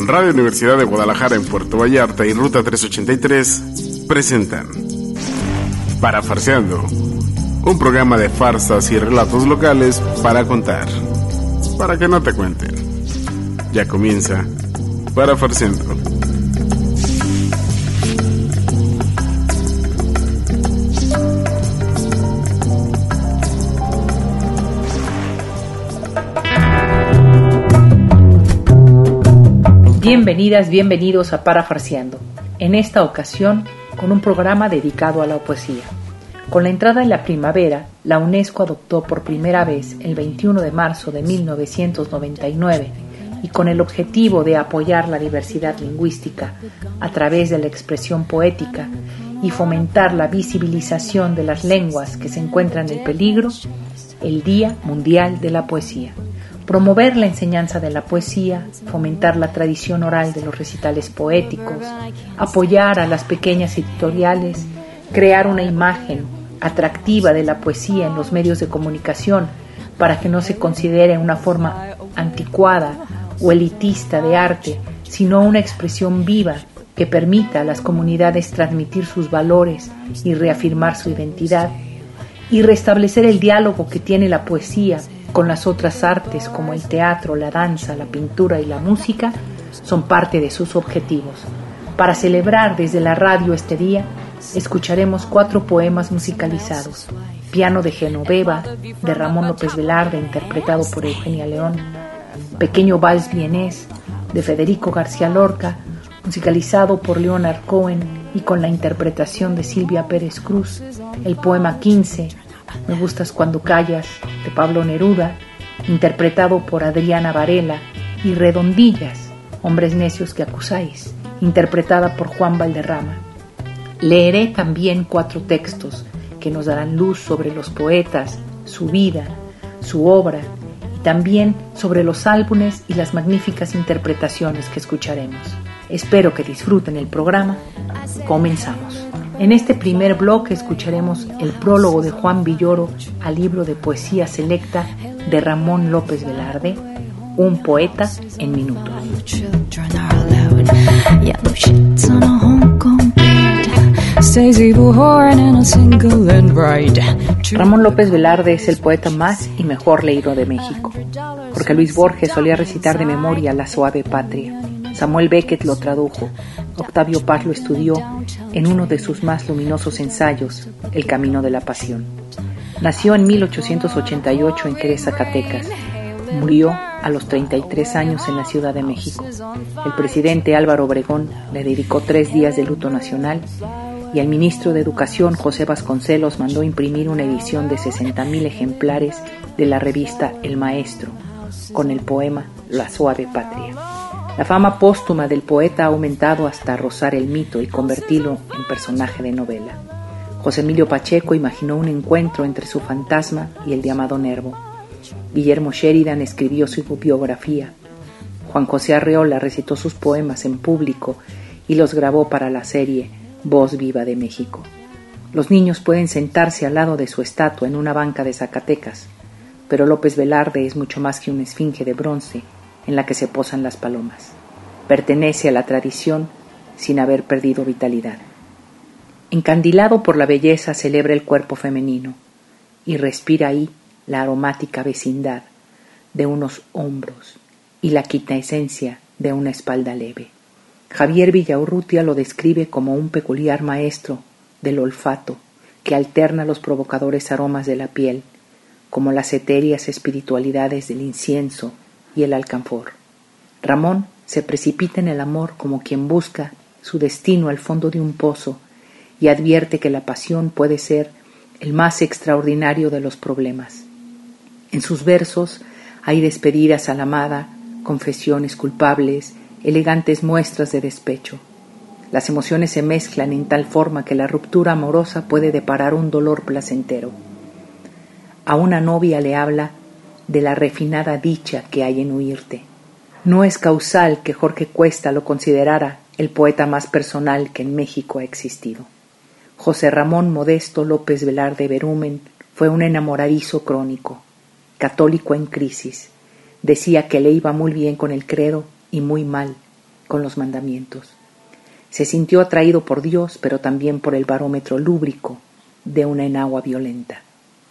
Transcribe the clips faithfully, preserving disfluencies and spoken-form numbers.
Radio Universidad de Guadalajara en Puerto Vallarta y Ruta trescientos ochenta y tres presentan Parafarseando, un programa de farsas y relatos locales para contar, para que no te cuenten. Ya comienza Parafarseando. Bienvenidas, bienvenidos a Parafarseando, en esta ocasión con un programa dedicado a la poesía. Con la entrada de la primavera, la UNESCO adoptó por primera vez el veintiuno de marzo de mil novecientos noventa y nueve y con el objetivo de apoyar la diversidad lingüística a través de la expresión poética y fomentar la visibilización de las lenguas que se encuentran en peligro, el Día Mundial de la Poesía. Promover la enseñanza de la poesía, fomentar la tradición oral de los recitales poéticos, apoyar a las pequeñas editoriales, crear una imagen atractiva de la poesía en los medios de comunicación para que no se considere una forma anticuada o elitista de arte, sino una expresión viva que permita a las comunidades transmitir sus valores y reafirmar su identidad, y restablecer el diálogo que tiene la poesía con las otras artes como el teatro, la danza, la pintura y la música, son parte de sus objetivos. Para celebrar desde la radio este día, escucharemos cuatro poemas musicalizados: Piano de Genoveva, de Ramón López Velarde, interpretado por Eugenia León; Pequeño Vals Vienés, de Federico García Lorca, musicalizado por Leonard Cohen y con la interpretación de Silvia Pérez Cruz; el poema quince, Me gustas cuando callas, de Pablo Neruda, interpretado por Adriana Varela; y Redondillas, Hombres necios que acusáis, interpretada por Juan Valderrama. Leeré también cuatro textos que nos darán luz sobre los poetas, su vida, su obra, y también sobre los álbumes y las magníficas interpretaciones que escucharemos. Espero que disfruten el programa. Comenzamos. En este primer bloque escucharemos el prólogo de Juan Villoro al libro de poesía selecta de Ramón López Velarde, Un poeta en minutos. Ramón López Velarde es el poeta más y mejor leído de México. Jorge Luis Borges solía recitar de memoria La suave patria. Samuel Beckett lo tradujo. Octavio Paz lo estudió en uno de sus más luminosos ensayos, El camino de la pasión. Nació en mil ochocientos ochenta y ocho en Querés, Zacatecas. Murió a los treinta y tres años en la Ciudad de México. El presidente Álvaro Obregón le dedicó tres días de luto nacional y el ministro de Educación, José Vasconcelos, mandó imprimir una edición de sesenta mil ejemplares de la revista El Maestro, con el poema La suave patria. La fama póstuma del poeta ha aumentado hasta rozar el mito y convertirlo en personaje de novela. José Emilio Pacheco imaginó un encuentro entre su fantasma y el de Amado Nervo. Guillermo Sheridan escribió su biografía. Juan José Arreola recitó sus poemas en público y los grabó para la serie Voz Viva de México. Los niños pueden sentarse al lado de su estatua en una banca de Zacatecas, pero López Velarde es mucho más que una esfinge de bronce en la que se posan las palomas. Pertenece a la tradición sin haber perdido vitalidad. Encandilado por la belleza, celebra el cuerpo femenino y respira ahí la aromática vecindad de unos hombros y la quintaesencia de una espalda leve. Javier Villaurrutia lo describe como un peculiar maestro del olfato que alterna los provocadores aromas de la piel, como las etéreas espiritualidades del incienso y el alcanfor. Ramón se precipita en el amor como quien busca su destino al fondo de un pozo y advierte que la pasión puede ser el más extraordinario de los problemas. En sus versos hay despedidas a la amada, confesiones culpables, elegantes muestras de despecho. Las emociones se mezclan en tal forma que la ruptura amorosa puede deparar un dolor placentero. A una novia le habla de la refinada dicha que hay en huirte. No es causal que Jorge Cuesta lo considerara el poeta más personal que en México ha existido. José Ramón Modesto López Velarde Berumen fue un enamoradizo crónico, católico en crisis. Decía que le iba muy bien con el credo y muy mal con los mandamientos. Se sintió atraído por Dios, pero también por el barómetro lúbrico de una enagua violenta.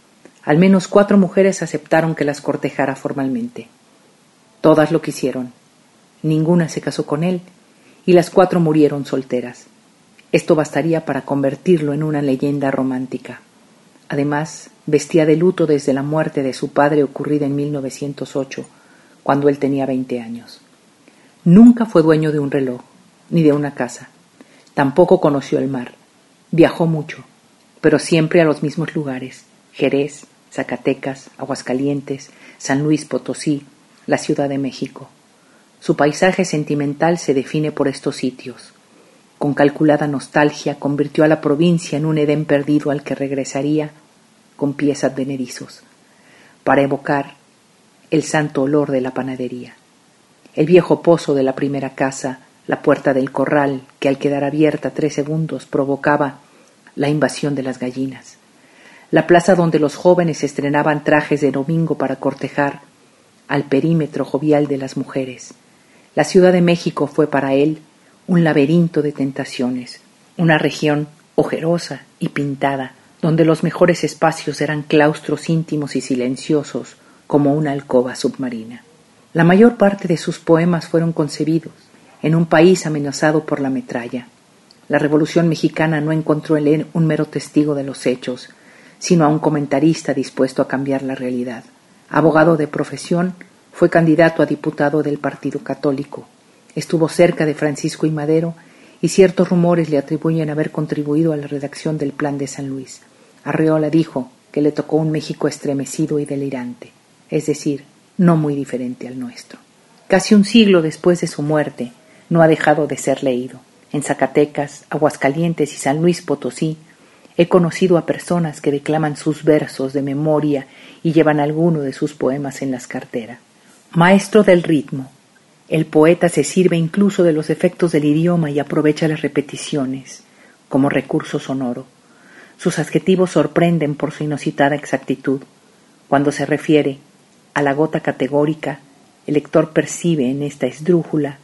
Al menos cuatro mujeres aceptaron que las cortejara formalmente. Todas lo quisieron. Ninguna se casó con él y las cuatro murieron solteras. Esto bastaría para convertirlo en una leyenda romántica. Además, vestía de luto desde la muerte de su padre ocurrida en mil novecientos ocho, cuando él tenía veinte años. Nunca fue dueño de un reloj, ni de una casa. Tampoco conoció el mar. Viajó mucho, pero siempre a los mismos lugares: Jerez, Zacatecas, Aguascalientes, San Luis Potosí, la Ciudad de México. Su paisaje sentimental se define por estos sitios. Con calculada nostalgia convirtió a la provincia en un Edén perdido al que regresaría con pies advenedizos, para evocar el santo olor de la panadería, el viejo pozo de la primera casa, la puerta del corral que al quedar abierta tres segundos provocaba la invasión de las gallinas, la plaza donde los jóvenes estrenaban trajes de domingo para cortejar al perímetro jovial de las mujeres. La Ciudad de México fue para él un laberinto de tentaciones, una región ojerosa y pintada, donde los mejores espacios eran claustros íntimos y silenciosos como una alcoba submarina. La mayor parte de sus poemas fueron concebidos en un país amenazado por la metralla. La Revolución Mexicana no encontró en él un mero testigo de los hechos, sino a un comentarista dispuesto a cambiar la realidad. Abogado de profesión, fue candidato a diputado del Partido Católico. Estuvo cerca de Francisco I. Madero y ciertos rumores le atribuyen haber contribuido a la redacción del Plan de San Luis. Arreola dijo que le tocó un México estremecido y delirante, es decir, no muy diferente al nuestro. Casi un siglo después de su muerte, no ha dejado de ser leído. En Zacatecas, Aguascalientes y San Luis Potosí, he conocido a personas que declaman sus versos de memoria y llevan alguno de sus poemas en las carteras. Maestro del ritmo, el poeta se sirve incluso de los efectos del idioma y aprovecha las repeticiones como recurso sonoro. Sus adjetivos sorprenden por su inusitada exactitud. Cuando se refiere a la gota categórica, el lector percibe en esta esdrújula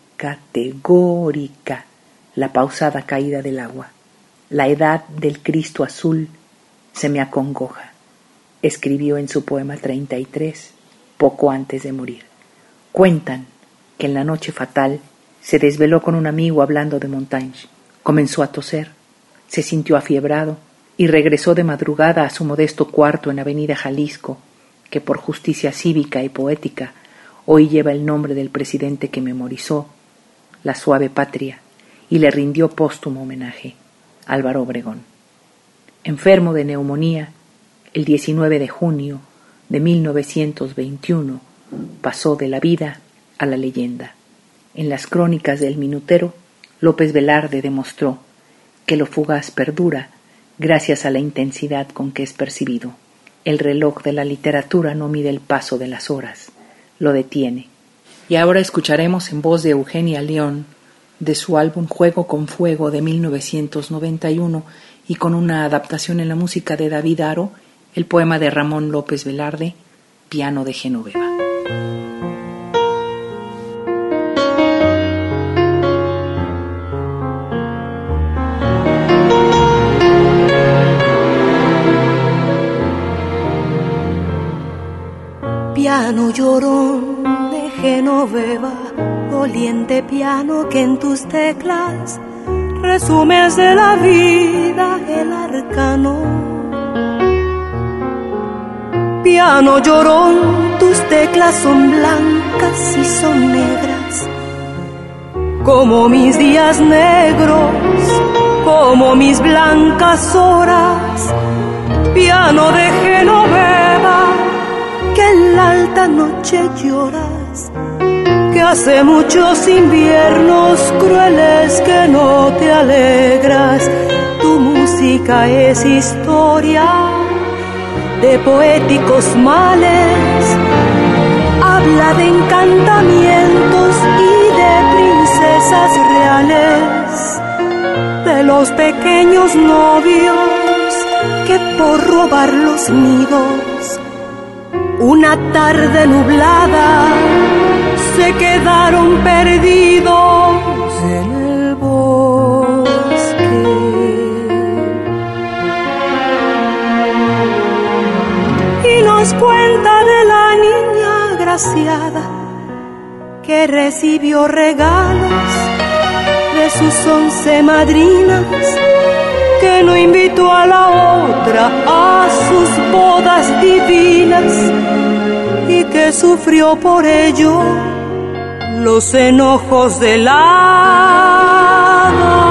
categórica la pausada caída del agua. La edad del Cristo azul se me acongoja, escribió en su poema treinta y tres, poco antes de morir. Cuentan que en la noche fatal se desveló con un amigo hablando de Montaigne. Comenzó a toser, se sintió afiebrado y regresó de madrugada a su modesto cuarto en Avenida Jalisco, que por justicia cívica y poética hoy lleva el nombre del presidente que memorizó la suave patria y le rindió póstumo homenaje, Álvaro Obregón. Enfermo de neumonía, el diecinueve de junio de mil novecientos veintiuno pasó de la vida a la leyenda. En las crónicas del minutero, López Velarde demostró que lo fugaz perdura gracias a la intensidad con que es percibido. El reloj de la literatura no mide el paso de las horas, lo detiene. Y ahora escucharemos en voz de Eugenia León, de su álbum Juego con Fuego de mil novecientos noventa y uno y con una adaptación en la música de David Haro, el poema de Ramón López Velarde, Piano de Genoveva. Piano llorón de Genoveva, doliente piano que en tus teclas resumes de la vida el arcano. Piano llorón, tus teclas son blancas y son negras, como mis días negros, como mis blancas horas. Piano de Genoveva, que en la alta noche lloras, que hace muchos inviernos crueles que no te alegras. Tu música es historia de poéticos males, habla de encantamientos y de princesas reales, de los pequeños novios que por robar los nidos una tarde nublada se quedaron perdidos desgraciada que recibió regalos de sus once madrinas, que no invitó a la otra a sus bodas divinas y que sufrió por ello los enojos de la hada.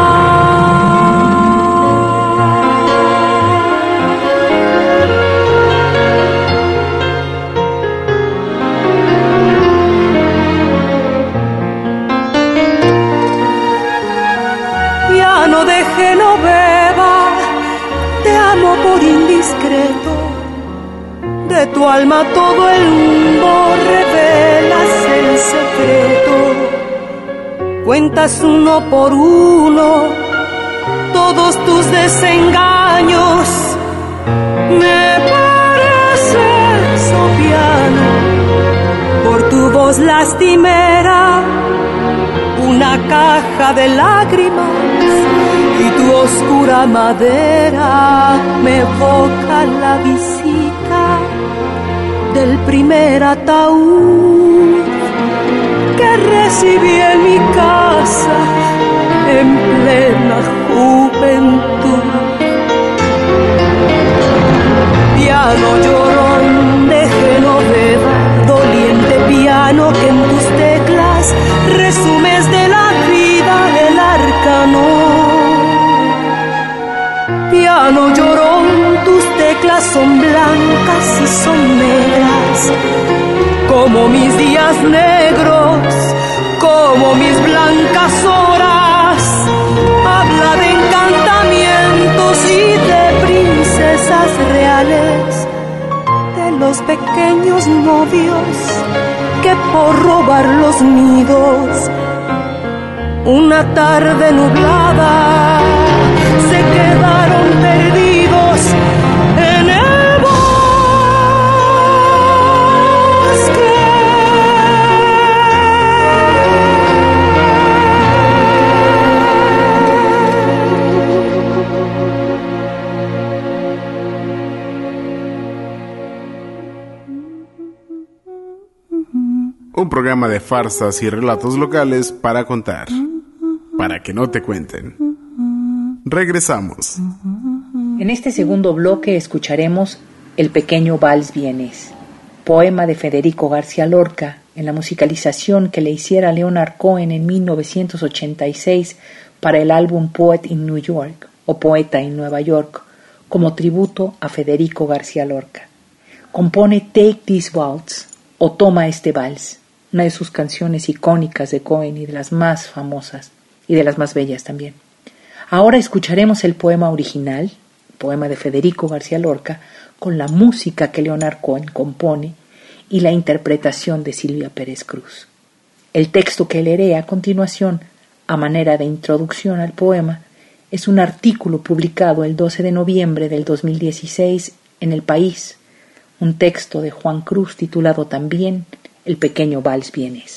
Piano de Genoveva, te amo por indiscreto, de tu alma todo el mundo revelas el secreto. Cuentas uno por uno todos tus desengaños. Me pareces, oh piano, por tu voz lastimera, una caja de lágrimas, y tu oscura madera me evoca la visita del primer ataúd que recibí en mi casa en plena juventud. Piano llorón de Genoveva, doliente piano que en tus teclas resumes de la vida el arcano. Piano llorón, tus teclas son blancas y son negras, como mis días negros, como mis blancas horas. Habla de encantamientos y de princesas reales, de los pequeños novios que por robar los nidos, una tarde nublada, se quedaron perdidos en el bosque. Un programa de farsas y relatos locales para contar, para que no te cuenten. Regresamos. En este segundo bloque escucharemos El pequeño vals vienés, poema de Federico García Lorca, en la musicalización que le hiciera Leonard Cohen en mil novecientos ochenta y seis para el álbum Poet in New York, o Poeta en Nueva York, como tributo a Federico García Lorca. Compone Take This Waltz, o Toma este vals, una de sus canciones icónicas de Cohen y de las más famosas, y de las más bellas también. Ahora escucharemos el poema original, poema de Federico García Lorca, con la música que Leonard Cohen compone y la interpretación de Silvia Pérez Cruz. El texto que leeré a continuación, a manera de introducción al poema, es un artículo publicado el doce de noviembre del dos mil dieciséis en El País, un texto de Juan Cruz titulado también El pequeño vals vienés.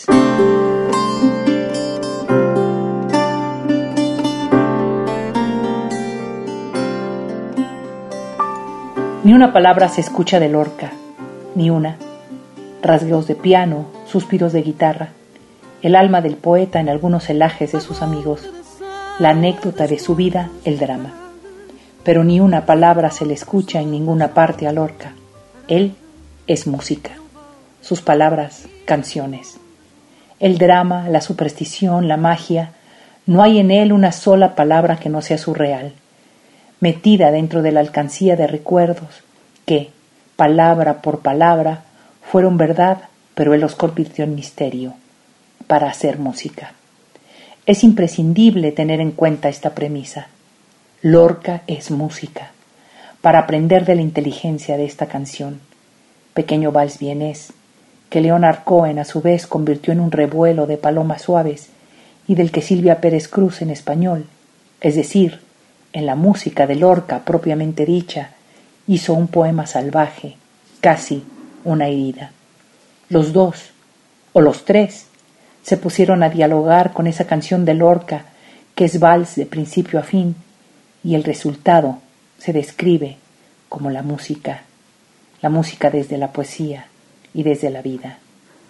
Ni una palabra se escucha de Lorca, ni una. Rasgueos de piano, suspiros de guitarra, el alma del poeta en algunos celajes de sus amigos, la anécdota de su vida, el drama. Pero ni una palabra se le escucha en ninguna parte a Lorca. Él es música. Sus palabras, canciones. El drama, la superstición, la magia, no hay en él una sola palabra que no sea surreal, metida dentro de la alcancía de recuerdos que, palabra por palabra, fueron verdad, pero él los convirtió en misterio, para hacer música. Es imprescindible tener en cuenta esta premisa. Lorca es música, para aprender de la inteligencia de esta canción, Pequeño vals vienés, que Leonard Cohen a su vez convirtió en un revuelo de palomas suaves y del que Silvia Pérez Cruz en español, es decir, en la música de Lorca propiamente dicha, hizo un poema salvaje, casi una herida. Los dos, o los tres, se pusieron a dialogar con esa canción de Lorca que es vals de principio a fin, y el resultado se describe como la música, la música desde la poesía y desde la vida.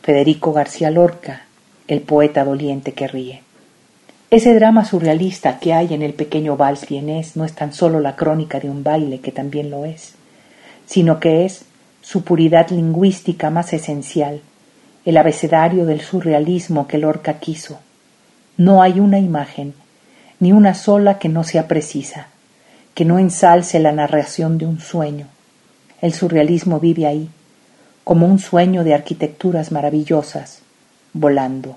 Federico García Lorca, el poeta doliente que ríe. Ese drama surrealista que hay en el pequeño vals vienés no es tan solo la crónica de un baile, que también lo es, sino que es su puridad lingüística más esencial, el abecedario del surrealismo que Lorca quiso. No hay una imagen, ni una sola que no sea precisa, que no ensalce la narración de un sueño. El surrealismo vive ahí, como un sueño de arquitecturas maravillosas, volando.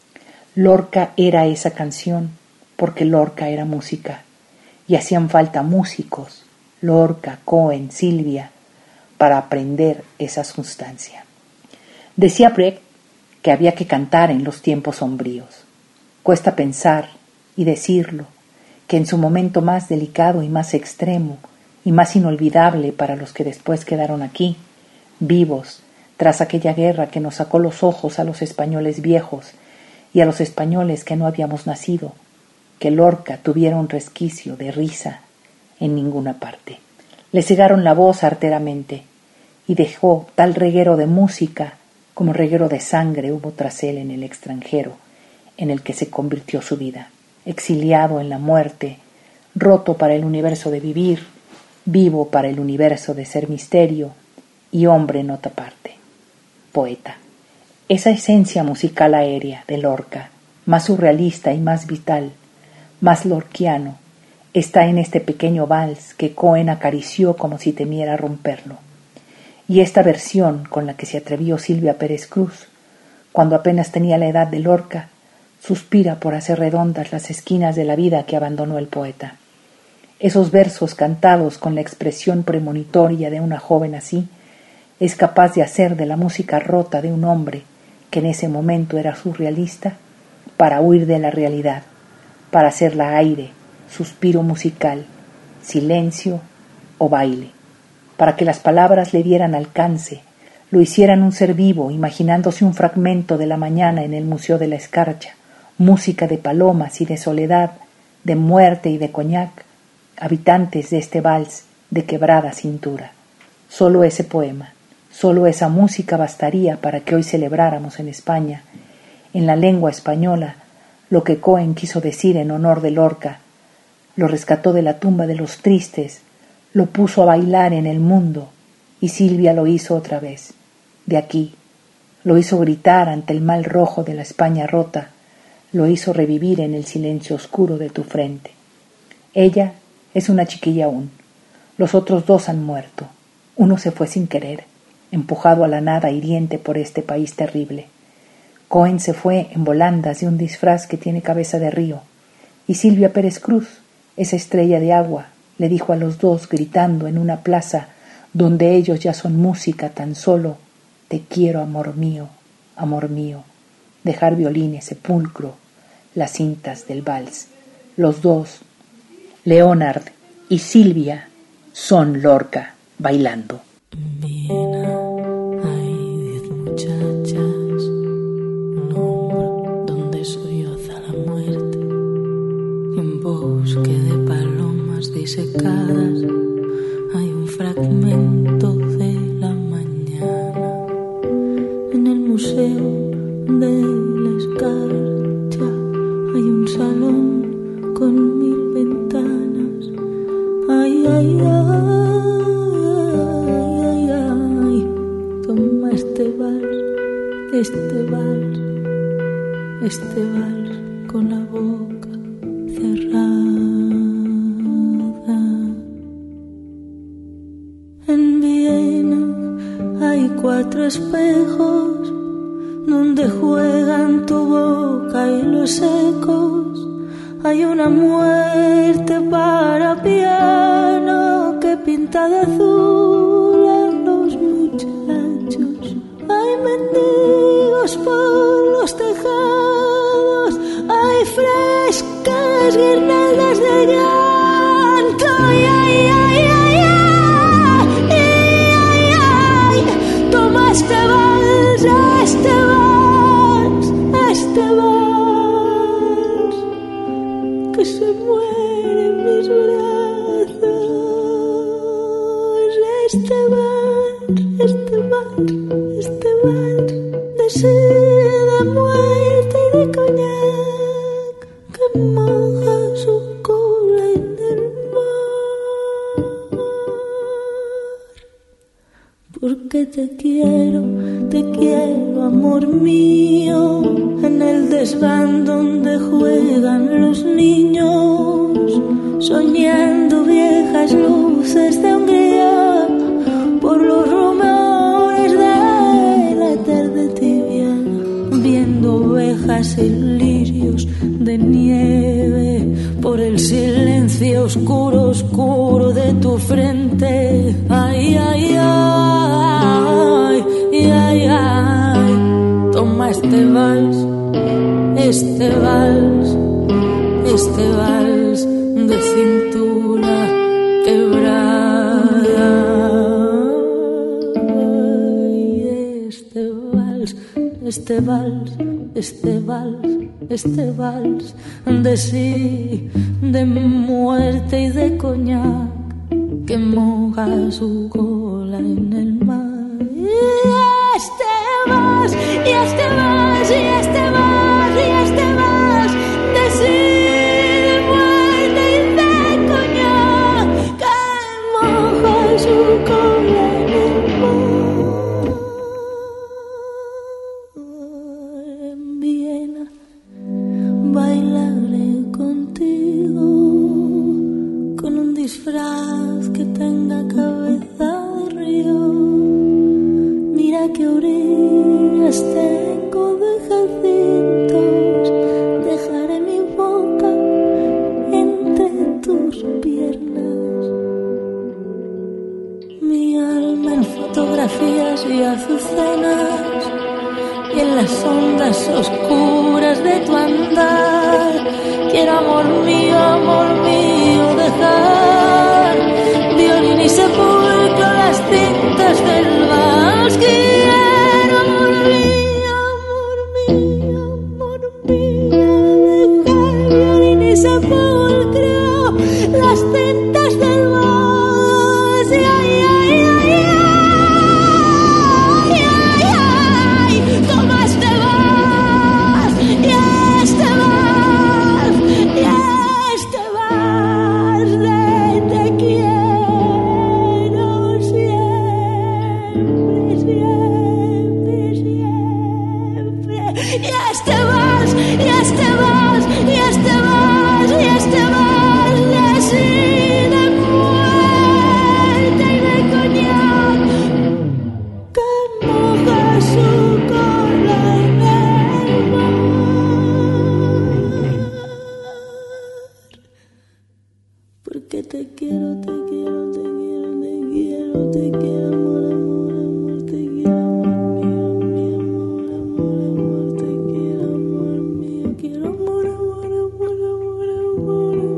Lorca era esa canción, porque Lorca era música, y hacían falta músicos, Lorca, Cohen, Silvia, para aprender esa sustancia. Decía Brecht que había que cantar en los tiempos sombríos. Cuesta pensar y decirlo, que en su momento más delicado y más extremo y más inolvidable para los que después quedaron aquí, vivos, tras aquella guerra que nos sacó los ojos a los españoles viejos y a los españoles que no habíamos nacido, que Lorca tuviera un resquicio de risa en ninguna parte. Le cegaron la voz arteramente y dejó tal reguero de música como reguero de sangre hubo tras él en el extranjero, en el que se convirtió su vida, exiliado en la muerte, roto para el universo de vivir, vivo para el universo de ser misterio y hombre en otra parte. Poeta. Esa esencia musical aérea de Lorca, más surrealista y más vital, más lorquiano, está en este pequeño vals que Cohen acarició como si temiera romperlo. Y esta versión con la que se atrevió Silvia Pérez Cruz, cuando apenas tenía la edad de Lorca, suspira por hacer redondas las esquinas de la vida que abandonó el poeta. Esos versos cantados con la expresión premonitoria de una joven así, es capaz de hacer de la música rota de un hombre que en ese momento era surrealista, para huir de la realidad, para hacerla aire, suspiro musical, silencio o baile, para que las palabras le dieran alcance, lo hicieran un ser vivo, imaginándose un fragmento de la mañana en el Museo de la Escarcha, música de palomas y de soledad, de muerte y de coñac, habitantes de este vals de quebrada cintura. Solo ese poema, solo esa música bastaría para que hoy celebráramos en España, en la lengua española, lo que Cohen quiso decir en honor de Lorca. Lo rescató de la tumba de los tristes, lo puso a bailar en el mundo, y Silvia lo hizo otra vez, de aquí, lo hizo gritar ante el mal rojo de la España rota, lo hizo revivir en el silencio oscuro de tu frente. Ella es una chiquilla aún, los otros dos han muerto, uno se fue sin querer, empujado a la nada hiriente por este país terrible. Cohen se fue en volandas de un disfraz que tiene cabeza de río, y Silvia Pérez Cruz, esa estrella de agua, le dijo a los dos gritando en una plaza donde ellos ya son música tan solo: te quiero, amor mío, amor mío. Dejar violines, sepulcro, las cintas del vals. Los dos, Leonard y Silvia, son Lorca bailando. Viena hay diez muchachas, un hombro donde solloza la muerte, y un bosque de palomas disecadas hay un fragmento de la mañana. En el museo de la Escarcha hay un salón con mil ventanas. Ay, ay, ay, ay, ay, toma este vals, este vals, este vals con la boca cerrada. En Viena hay cuatro espejos donde juegan tu boca y los ecos. Hay una muerte para piano que pinta de azul a los muchachos. Hay mendigos por los tejados, hay frescas guirnaldas de llanto. Ay, ay, ay, ay, ay, ay, ay, ay. Toma este vals, este vals, este vals, que se muere en mis brazos. Este vals, este vals, este vals de ser. de muerte y de coñac que moja su cola en el mar. Porque te quiero, te quiero, amor mío, en el desván donde juegan los niños, soñando viejas luces de Hungría por los rumores de la tarde tibia, viendo ovejas y lirios de nieve por el silencio oscuro, oscuro de tu frente. Ay, ay, ay, ay, ay, ay. Toma este vals, este vals, este vals de cintura quebrada. Este vals, este vals, este vals, este vals de sí, de muerte y de coñac que moja su cola en el mar. Y este vals, y este vals, y este vals, y este vals de sí, de muerte y de coñac que moja su cola en el mar. En Viena bailaré contigo con un disfraz que tenga cabeza de río. Mira que orillas tengo de jacintos, dejaré mi boca entre tus piernas, mi alma en fotografías y azucenas, y en las ondas oscuras de tu andar. Quiero, amor mío, amor mío, dejar violín y sepulcro las cintas del vals. Quiero, amor mío, amor mío, amor mío, dejar violín y sepulcro las cintas del vals. Ay, ay, ay, ay, ay, ay, ay. Toma este vals, y este vals, y este vals de te quiero siempre, siempre, siempre. Y este vals, y este vals, y este vals, y este vals de sí, de muerte y de coñac que moja su cola en el mar. Porque te quiero, te quiero, te quiero, te quiero, te quiero, amor, amor, amor, te quiero, amor mío, mío, amor, amor, amor, te quiero, amor mío, quiero, amor, amor, amor, amor, amor, amor, amor,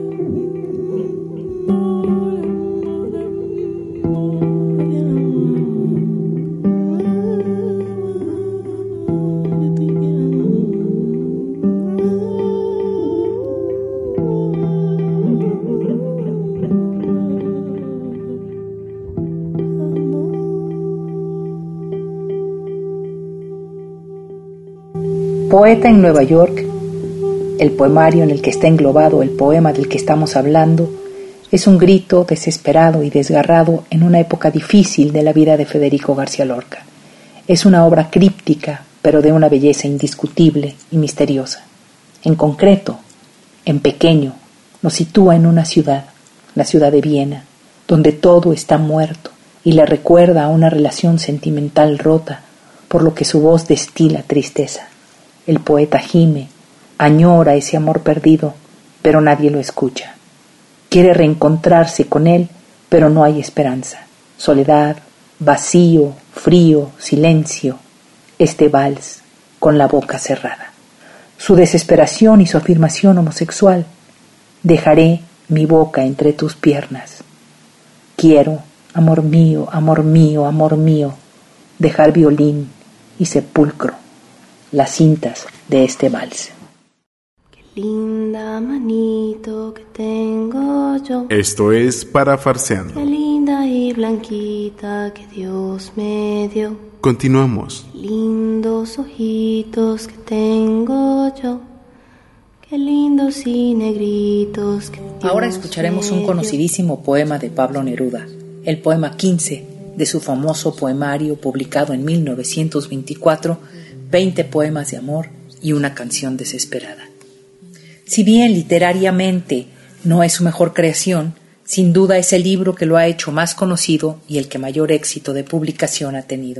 Poeta en Nueva York, el poemario en el que está englobado el poema del que estamos hablando, es un grito desesperado y desgarrado en una época difícil de la vida de Federico García Lorca. Es una obra críptica, pero de una belleza indiscutible y misteriosa. En concreto, en pequeño, nos sitúa en una ciudad, la ciudad de Viena, donde todo está muerto y le recuerda a una relación sentimental rota, por lo que su voz destila tristeza. El poeta gime, añora ese amor perdido, pero nadie lo escucha. Quiere reencontrarse con él, pero no hay esperanza. Soledad, vacío, frío, silencio. Este vals con la boca cerrada. Su desesperación y su afirmación homosexual. Dejaré mi boca entre tus piernas. Quiero, amor mío, amor mío, amor mío, dejar violín y sepulcro, las cintas de este vals. Qué Linda manito que tengo yo. Esto es Parafarseando. Qué linda y blanquita que Dios me dio. Continuamos. Lindos ojitos que tengo yo. Qué lindos y negritos que Dios Ahora escucharemos un conocidísimo poema de Pablo Neruda, el poema quince de su famoso poemario publicado en mil novecientos veinticuatro, veinte poemas de amor y una canción desesperada. Si bien literariamente no es su mejor creación, sin duda es el libro que lo ha hecho más conocido y el que mayor éxito de publicación ha tenido.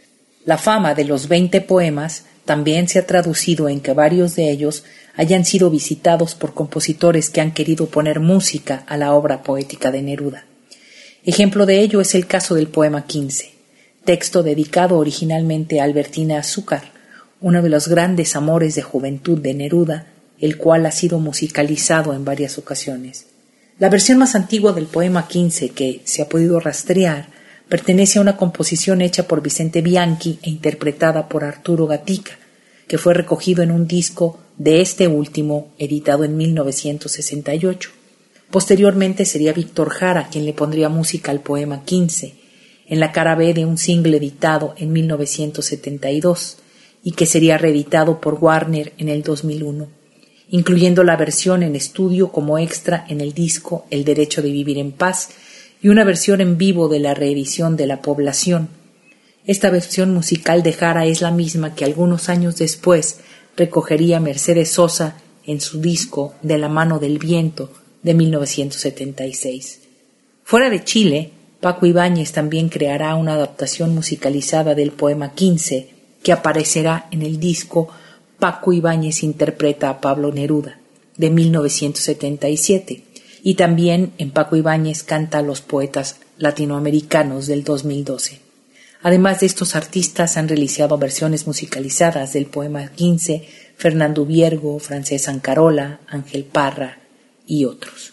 La fama de los veinte poemas también se ha traducido en que varios de ellos hayan sido visitados por compositores que han querido poner música a la obra poética de Neruda. Ejemplo de ello es el caso del poema quince, texto dedicado originalmente a Albertina Azúcar, uno de los grandes amores de juventud de Neruda, el cual ha sido musicalizado en varias ocasiones. La versión más antigua del poema quince que se ha podido rastrear pertenece a una composición hecha por Vicente Bianchi e interpretada por Arturo Gatica, que fue recogido en un disco de este último, editado en mil novecientos sesenta y ocho. Posteriormente sería Víctor Jara quien le pondría música al poema quince, en la cara B de un single editado en mil novecientos setenta y dos, y que sería reeditado por Warner en el dos mil uno, incluyendo la versión en estudio como extra en el disco El Derecho de Vivir en Paz y una versión en vivo de la reedición de La Población. Esta versión musical de Jara es la misma que algunos años después recogería Mercedes Sosa en su disco De la mano del viento de mil novecientos setenta y seis. Fuera de Chile, Paco Ibáñez también creará una adaptación musicalizada del poema quince que aparecerá en el disco Paco Ibáñez interpreta a Pablo Neruda, de mil novecientos setenta y siete, y también en Paco Ibáñez canta a los poetas latinoamericanos del dos mil doce. Además de estos artistas han realizado versiones musicalizadas del poema quince Fernando Viergo, Francés Ancarola, Ángel Parra y otros.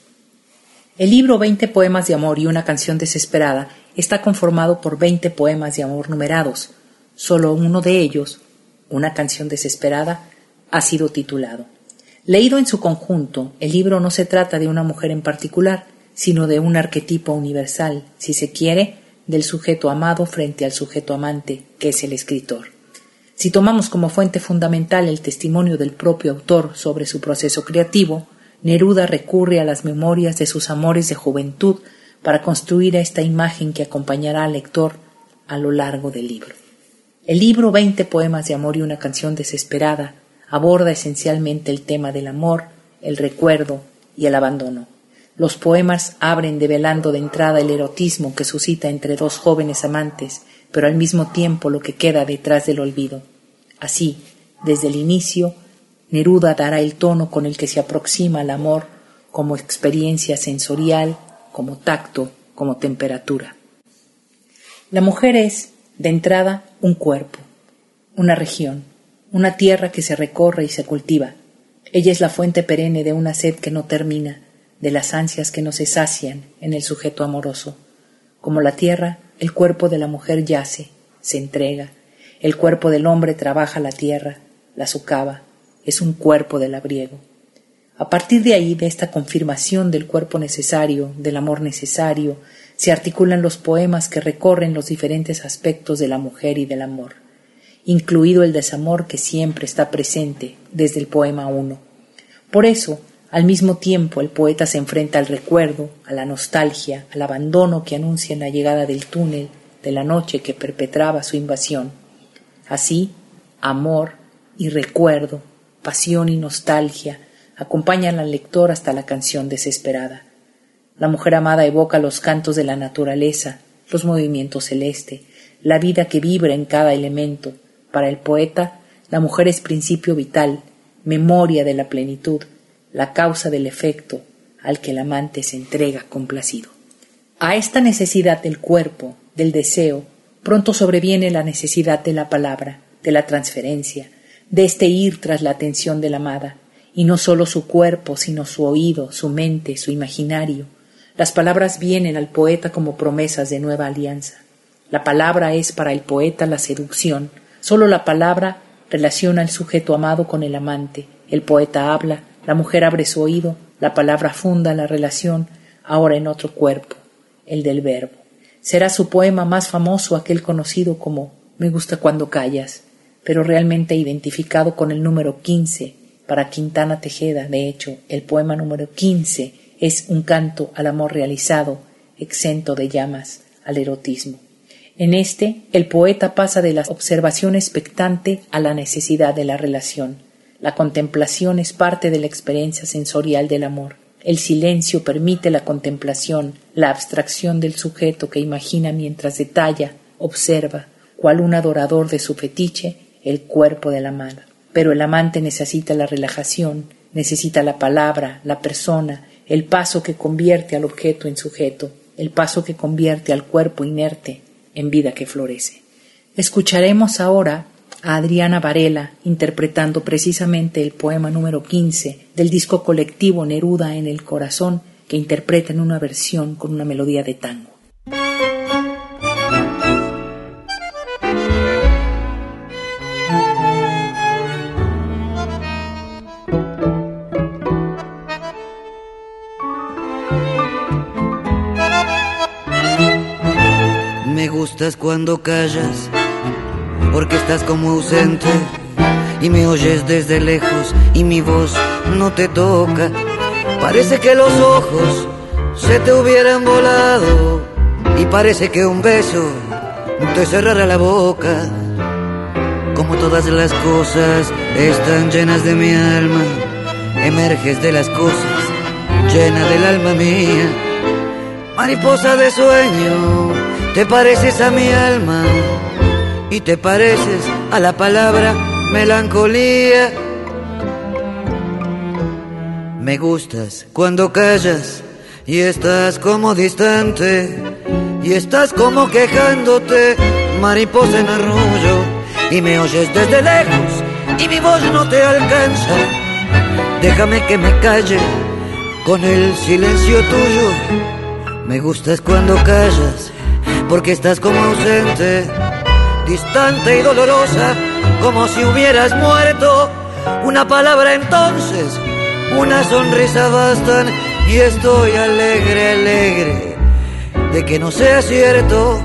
El libro veinte poemas de amor y una canción desesperada está conformado por veinte poemas de amor numerados. Solo uno de ellos, Una canción desesperada, ha sido titulado. Leído en su conjunto, el libro no se trata de una mujer en particular, sino de un arquetipo universal, si se quiere, del sujeto amado frente al sujeto amante, que es el escritor. Si tomamos como fuente fundamental el testimonio del propio autor sobre su proceso creativo, Neruda recurre a las memorias de sus amores de juventud para construir esta imagen que acompañará al lector a lo largo del libro. El libro veinte poemas de amor y una canción desesperada aborda esencialmente el tema del amor, el recuerdo y el abandono. Los poemas abren develando de entrada el erotismo que suscita entre dos jóvenes amantes, pero al mismo tiempo lo que queda detrás del olvido. Así, desde el inicio, Neruda dará el tono con el que se aproxima al amor como experiencia sensorial, como tacto, como temperatura. La mujer es, de entrada, un cuerpo, una región, una tierra que se recorre y se cultiva. Ella es la fuente perenne de una sed que no termina, de las ansias que no se sacian en el sujeto amoroso. Como la tierra, el cuerpo de la mujer yace, se entrega. El cuerpo del hombre trabaja la tierra, la socava, es un cuerpo de labriego. A partir de ahí, de esta confirmación del cuerpo necesario, del amor necesario, se articulan los poemas que recorren los diferentes aspectos de la mujer y del amor, incluido el desamor que siempre está presente desde el poema uno. Por eso, al mismo tiempo, el poeta se enfrenta al recuerdo, a la nostalgia, al abandono que anuncian la llegada del túnel, de la noche que perpetraba su invasión. Así, amor y recuerdo, pasión y nostalgia acompañan al lector hasta la canción desesperada. La mujer amada evoca los cantos de la naturaleza, los movimientos celestes, la vida que vibra en cada elemento. Para el poeta, la mujer es principio vital, memoria de la plenitud, la causa del efecto al que el amante se entrega complacido. A esta necesidad del cuerpo, del deseo, pronto sobreviene la necesidad de la palabra, de la transferencia, de este ir tras la atención de la amada, y no solo su cuerpo, sino su oído, su mente, su imaginario. Las palabras vienen al poeta como promesas de nueva alianza. La palabra es para el poeta la seducción. Solo la palabra relaciona al sujeto amado con el amante. El poeta habla, La mujer abre su oído, la palabra funda la relación, ahora en otro cuerpo, el del verbo. Será su poema más famoso aquel conocido como Me gusta cuando callas, pero realmente identificado con el número quince. Para Quintana Tejeda, de hecho, el poema número quince es un canto al amor realizado, exento de llamas, al erotismo. En este, el poeta pasa de la observación expectante a la necesidad de la relación. La contemplación es parte de la experiencia sensorial del amor. El silencio permite la contemplación, la abstracción del sujeto que imagina mientras detalla, observa, cual un adorador de su fetiche, el cuerpo de la amada. Pero el amante necesita la relajación, necesita la palabra, la persona, el paso que convierte al objeto en sujeto, el paso que convierte al cuerpo inerte en vida que florece. Escucharemos ahora a Adriana Varela interpretando precisamente el poema número quince del disco colectivo Neruda en el Corazón, que interpreta en una versión con una melodía de tango. Me gustas cuando callas, porque estás como ausente y me oyes desde lejos y mi voz no te toca. Parece que los ojos se te hubieran volado y parece que un beso te cerrara la boca. Como todas las cosas están llenas de mi alma, emerges de las cosas, llena del alma mía. Mariposa de sueño, te pareces a mi alma y te pareces a la palabra melancolía. Me gustas cuando callas y estás como distante y estás como quejándote, mariposa en arrullo, y me oyes desde lejos y mi voz no te alcanza. Déjame que me calle con el silencio tuyo. Me gustas cuando callas, porque estás como ausente, distante y dolorosa, como si hubieras muerto. Una palabra entonces, una sonrisa bastan, y estoy alegre, alegre de que no sea cierto.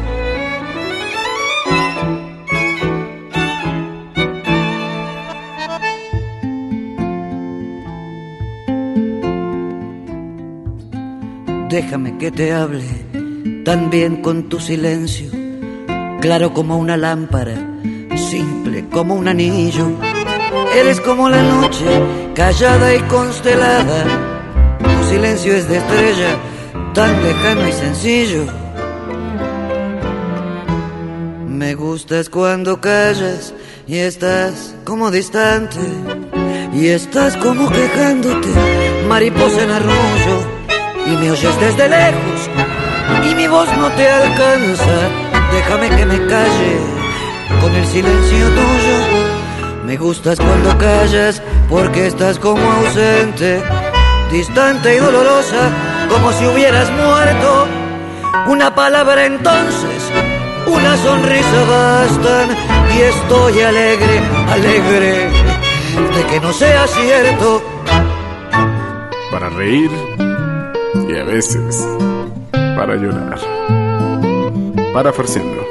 Déjame que te hable también con tu silencio, claro como una lámpara, simple como un anillo. Eres como la noche, callada y constelada. Tu silencio es de estrella, tan lejano y sencillo. Me gustas cuando callas y estás como distante y estás como quejándote, mariposa en arrullo, y me oyes desde lejos y mi voz no te alcanza. Déjame que me calle con el silencio tuyo. Me gustas cuando callas, porque estás como ausente, distante y dolorosa, como si hubieras muerto. Una palabra entonces, una sonrisa bastan, y estoy alegre, alegre de que no sea cierto. Para reír y a veces para llorar. Para Farciendo.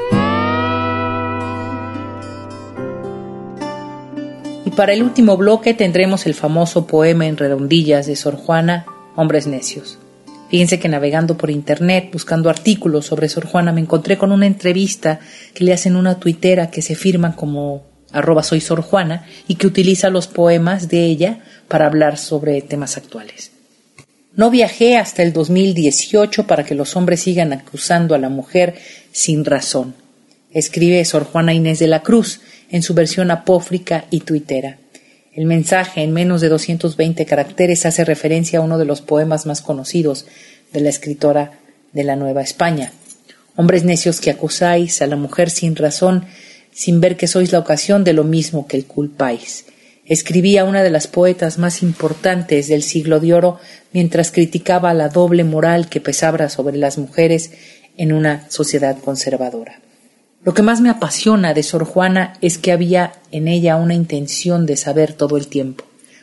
Y para el último bloque tendremos el famoso poema en redondillas de Sor Juana, Hombres Necios. Fíjense que navegando por internet, buscando artículos sobre Sor Juana, me encontré con una entrevista que le hacen una tuitera que se firma como arroba soy Sor Juana y que utiliza los poemas de ella para hablar sobre temas actuales. No viajé hasta el dos mil dieciocho para que los hombres sigan acusando a la mujer sin razón, escribe Sor Juana Inés de la Cruz en su versión apócrifa y tuitera. El mensaje, en menos de doscientos veinte caracteres, hace referencia a uno de los poemas más conocidos de la escritora de la Nueva España. Hombres necios que acusáis a la mujer sin razón, sin ver que sois la ocasión de lo mismo que el culpáis. Escribía una de las poetas más importantes del siglo de oro mientras criticaba la doble moral que pesaba sobre las mujeres en una sociedad conservadora. Lo que más me apasiona de Sor Juana es que había en ella una intención de saber todo el tiempo.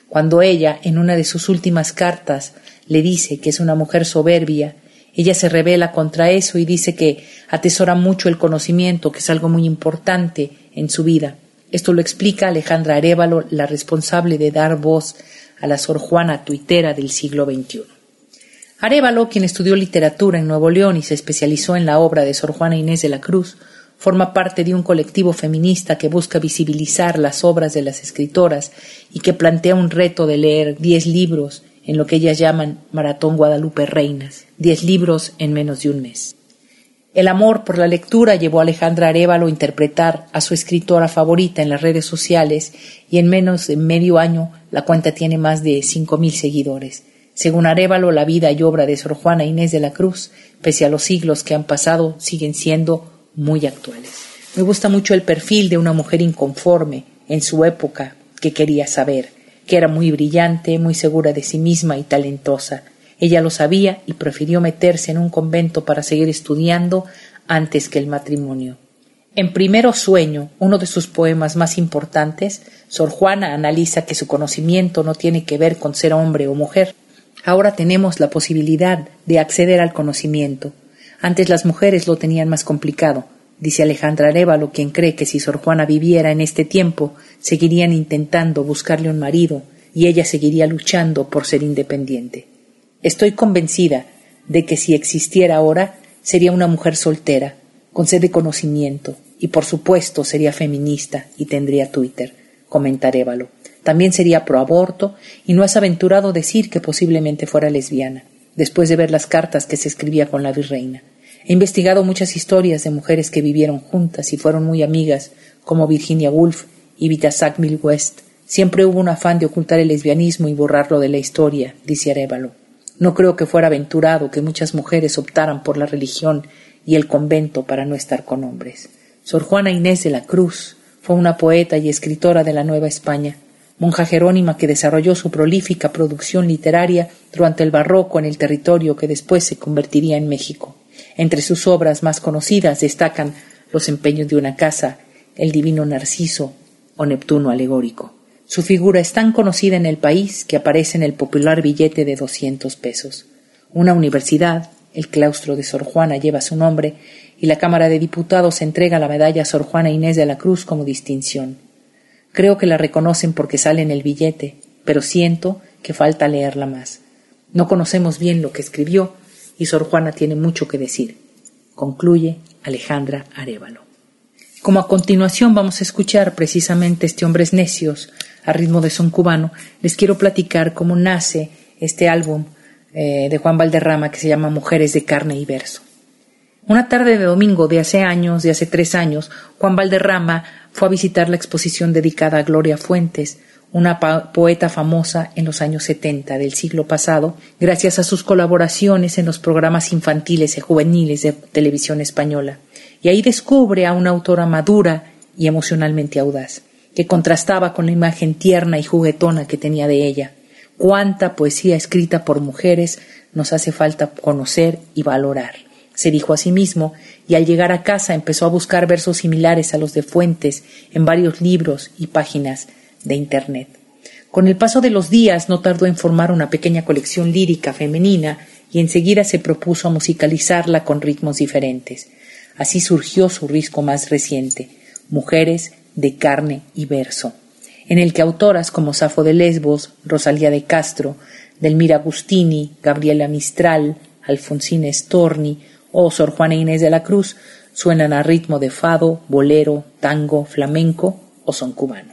Cuando ella, en una de sus últimas cartas, le dice que es una mujer soberbia, ella se rebela contra eso y dice que atesora mucho el conocimiento, que es algo muy importante en su vida. Esto lo explica Alejandra Arévalo, la responsable de dar voz a la Sor Juana tuitera del siglo veintiuno. Arévalo, quien estudió literatura en Nuevo León y se especializó en la obra de Sor Juana Inés de la Cruz, forma parte de un colectivo feminista que busca visibilizar las obras de las escritoras y que plantea un reto de leer diez libros en lo que ellas llaman Maratón Guadalupe Reinas, diez libros en menos de un mes. El amor por la lectura llevó a Alejandra Arévalo a interpretar a su escritora favorita en las redes sociales y en menos de medio año la cuenta tiene más de cinco mil seguidores. Según Arévalo, la vida y obra de Sor Juana Inés de la Cruz, pese a los siglos que han pasado, siguen siendo muy actuales. Me gusta mucho el perfil de una mujer inconforme en su época que quería saber, que era muy brillante, muy segura de sí misma y talentosa. Ella lo sabía y prefirió meterse en un convento para seguir estudiando antes que el matrimonio. En Primero Sueño, uno de sus poemas más importantes, Sor Juana analiza que su conocimiento no tiene que ver con ser hombre o mujer. Ahora tenemos la posibilidad de acceder al conocimiento. Antes las mujeres lo tenían más complicado, dice Alejandra Arévalo, quien cree que si Sor Juana viviera en este tiempo, seguirían intentando buscarle un marido y ella seguiría luchando por ser independiente. Estoy convencida de que si existiera ahora, sería una mujer soltera, con sed de conocimiento, y por supuesto sería feminista y tendría Twitter, comenta Arévalo. También sería proaborto y no has aventurado decir que posiblemente fuera lesbiana, después de ver las cartas que se escribía con la virreina. He investigado muchas historias de mujeres que vivieron juntas y fueron muy amigas, como Virginia Woolf y Vita Sackville West. Siempre hubo un afán de ocultar el lesbianismo y borrarlo de la historia, dice Arévalo. No creo que fuera aventurado que muchas mujeres optaran por la religión y el convento para no estar con hombres. Sor Juana Inés de la Cruz fue una poeta y escritora de la Nueva España, monja jerónima que desarrolló su prolífica producción literaria durante el barroco en el territorio que después se convertiría en México. Entre sus obras más conocidas destacan Los empeños de una casa, El divino Narciso o Neptuno alegórico. Su figura es tan conocida en el país que aparece en el popular billete de doscientos pesos. Una universidad, el claustro de Sor Juana, lleva su nombre y la Cámara de Diputados entrega la medalla a Sor Juana Inés de la Cruz como distinción. Creo que la reconocen porque sale en el billete, pero siento que falta leerla más. No conocemos bien lo que escribió y Sor Juana tiene mucho que decir, concluye Alejandra Arévalo. Como a continuación vamos a escuchar precisamente este Hombres Necios a ritmo de son cubano, les quiero platicar cómo nace este álbum eh, de Juan Valderrama que se llama Mujeres de Carne y Verso. Una tarde de domingo de hace años, de hace tres años, Juan Valderrama fue a visitar la exposición dedicada a Gloria Fuentes, una poeta famosa en los años setenta del siglo pasado, gracias a sus colaboraciones en los programas infantiles y juveniles de televisión española. Y ahí descubre a una autora madura y emocionalmente audaz, que contrastaba con la imagen tierna y juguetona que tenía de ella. Cuánta poesía escrita por mujeres nos hace falta conocer y valorar, se dijo a sí mismo, y al llegar a casa empezó a buscar versos similares a los de Fuentes en varios libros y páginas de Internet. Con el paso de los días no tardó en formar una pequeña colección lírica femenina y enseguida se propuso a musicalizarla con ritmos diferentes. Así surgió su disco más reciente, Mujeres de Carne y Verso, en el que autoras como Safo de Lesbos, Rosalía de Castro, Delmira Agustini, Gabriela Mistral, Alfonsina Storni o Sor Juana Inés de la Cruz suenan a ritmo de fado, bolero, tango, flamenco o son cubano.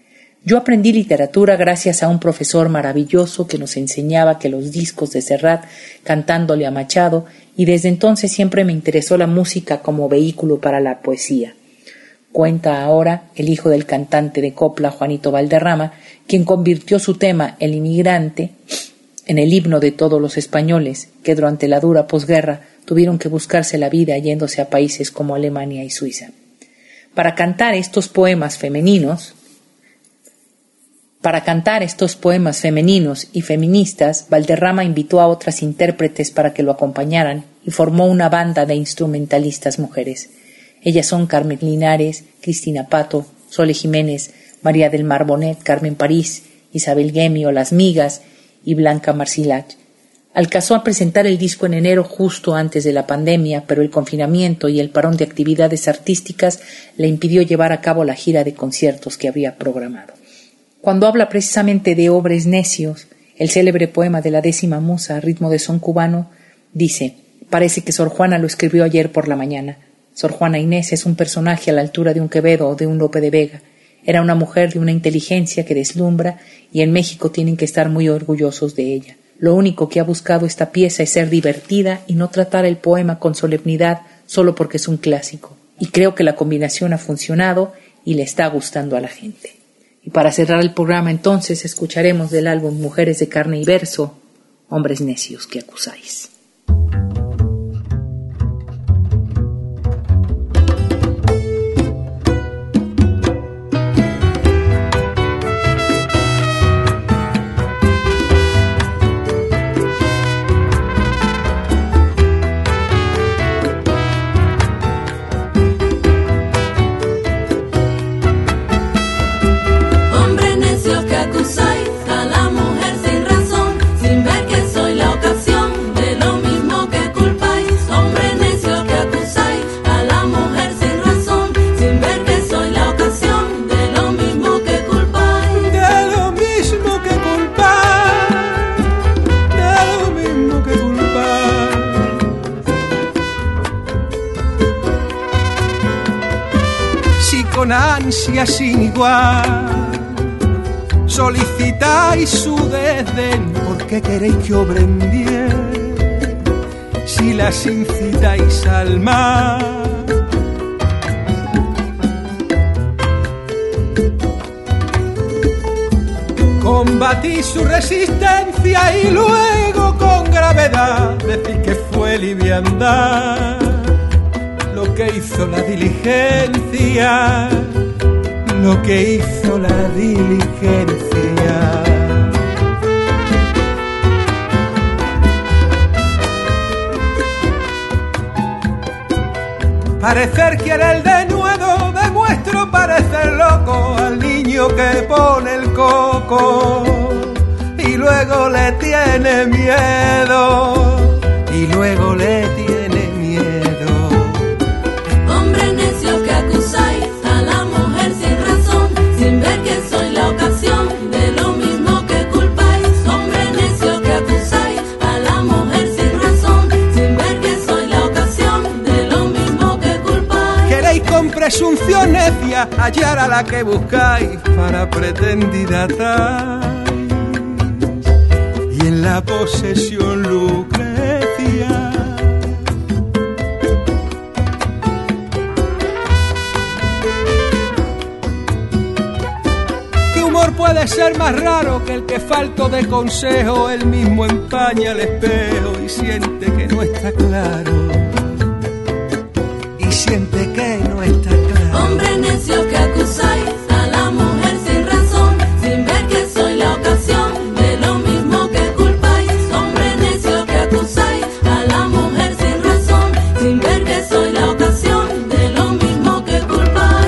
Yo aprendí literatura gracias a un profesor maravilloso que nos enseñaba que los discos de Serrat cantándole a Machado, y desde entonces siempre me interesó la música como vehículo para la poesía. Cuenta ahora el hijo del cantante de copla Juanito Valderrama, quien convirtió su tema El inmigrante en el himno de todos los españoles que durante la dura posguerra tuvieron que buscarse la vida yéndose a países como Alemania y Suiza. Para cantar estos poemas femeninos, Para cantar estos poemas femeninos y feministas, Valderrama invitó a otras intérpretes para que lo acompañaran y formó una banda de instrumentalistas mujeres. Ellas son Carmen Linares, Cristina Pato, Sole Jiménez, María del Mar Bonet, Carmen París, Isabel Gemio, Las Migas y Blanca Marcilach. Alcanzó a presentar el disco en enero justo antes de la pandemia, pero el confinamiento y el parón de actividades artísticas le impidió llevar a cabo la gira de conciertos que había programado. Cuando habla precisamente de hombres necios, el célebre poema de la décima musa a ritmo de son cubano dice: parece que Sor Juana lo escribió ayer por la mañana. Sor Juana Inés es un personaje a la altura de un Quevedo o de un Lope de Vega. Era una mujer de una inteligencia que deslumbra y en México tienen que estar muy orgullosos de ella. Lo único que ha buscado esta pieza es ser divertida y no tratar el poema con solemnidad solo porque es un clásico. Y creo que la combinación ha funcionado y le está gustando a la gente. Y para cerrar el programa entonces escucharemos del álbum Mujeres de Carne y Verso, Hombres Necios que Acusáis. Sin igual solicitáis su desdén, porque queréis que obren bien si las incitáis al mal. Combatís su resistencia y luego con gravedad decís que fue liviandad lo que hizo la diligencia, lo que hizo la diligencia. Parecer quiere el denuedo, demuestro parecer loco al niño que pone el coco y luego le tiene miedo, y luego le tiene miedo. Hombres necios que acusáis a la mujer sin razón, sin ver que soy la ocasión de lo mismo que culpáis. Hombres necios que acusáis a la mujer sin razón, sin ver que soy la ocasión de lo mismo que culpáis. Queréis con presunción necia hallar a la que buscáis para pretendida tal, y en la posesión Lucrecia. Puede ser más raro que el que falto de consejo él mismo empaña el espejo y siente que no está claro, y siente que no está claro. Hombres necios que acusáis a la mujer sin razón, sin ver que soy la ocasión de lo mismo que culpáis. Hombres necios que acusáis a la mujer sin razón, sin ver que soy la ocasión de lo mismo que culpáis.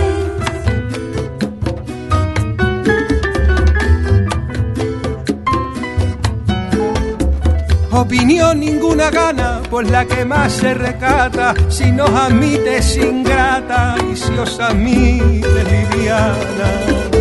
Opinión ninguna gana, pues la que más se recata, si nos admite es ingrata y si os admite liviana.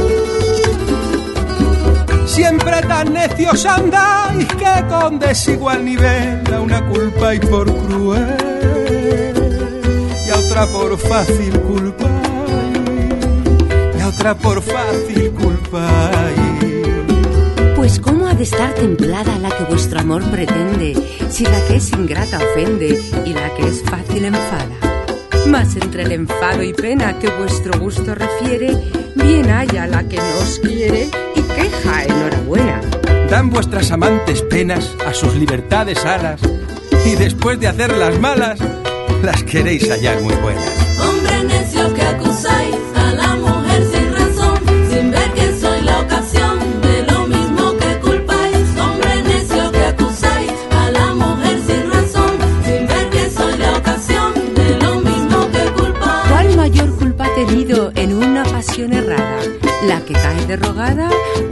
Siempre tan necios andáis que con desigual nivel a una culpáis por cruel y a otra por fácil culpáis, y a otra por fácil culpáis. Pues cómo ha de estar templada la que vuestro amor pretende, si la que es ingrata ofende y la que es fácil enfada. Mas entre el enfado y pena que vuestro gusto refiere, bien haya la que no os quiere y queja enhorabuena. Dan vuestras amantes penas a sus libertades alas, y después de hacerlas malas, las queréis hallar muy buenas. Hombres necios que acusáis a la mujer sin razón, sin ver que soy la ocasión de lo mismo que culpáis. Hombres necios que acusáis a la mujer sin razón, sin ver que soy la ocasión de lo mismo que culpáis. ¿Cuál mayor culpa ha tenido en una pasión errada? ¿La que cae derrogada o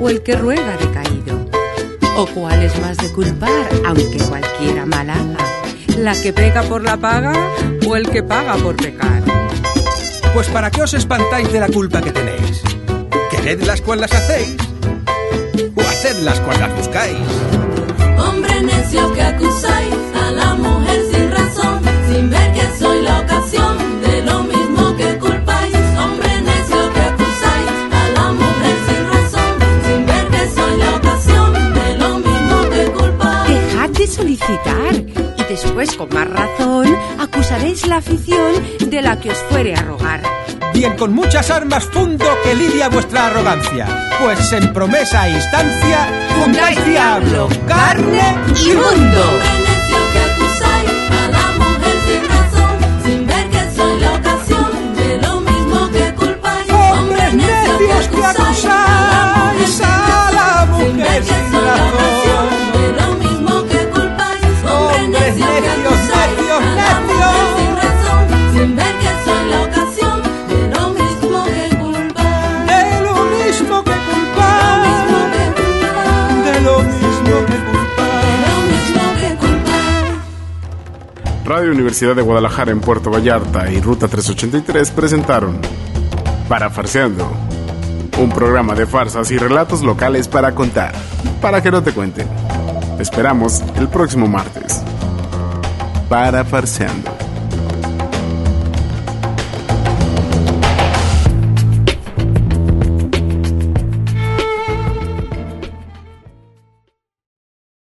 o el que ruega decaído? ¿O cuál es más de culpar, aunque cualquiera mal haga? ¿La que pega por la paga o el que paga por pecar? Pues ¿para qué os espantáis de la culpa que tenéis? ¿Quered las cual las hacéis? ¿O haced las cual las buscáis? Hombre necio que acusáis a la mujer sin razón, sin ver que soy la ocasión de lo mismo que culpáis. Hombre necio que acusáis a la mujer sin razón, sin ver que soy la ocasión de lo mismo que culpáis. Dejad de solicitar y después con más razón acusaréis la afición de la que os fuere a rogar. Bien, con muchas armas fundo que lidia vuestra arrogancia, pues en promesa e instancia fundáis diablo, carne y mundo. Hombre necio que acusáis a la mujer sin razón, sin ver que soy la ocasión de lo mismo que culpáis. Hombres necios que acusáis a la mujer sin razón, de lo mismo que culpáis. Hombres necios, necios, necios, sin razón, sin ver que soy la ocasión de lo mismo que culpáis. de lo mismo que culpáis, de lo mismo que culpáis. Radio Universidad de Guadalajara en Puerto Vallarta y Ruta trescientos ochenta y tres presentaron Parafarseando, un programa de farsas y relatos locales para contar, para que no te cuenten. Te esperamos el próximo martes. Parafarseando.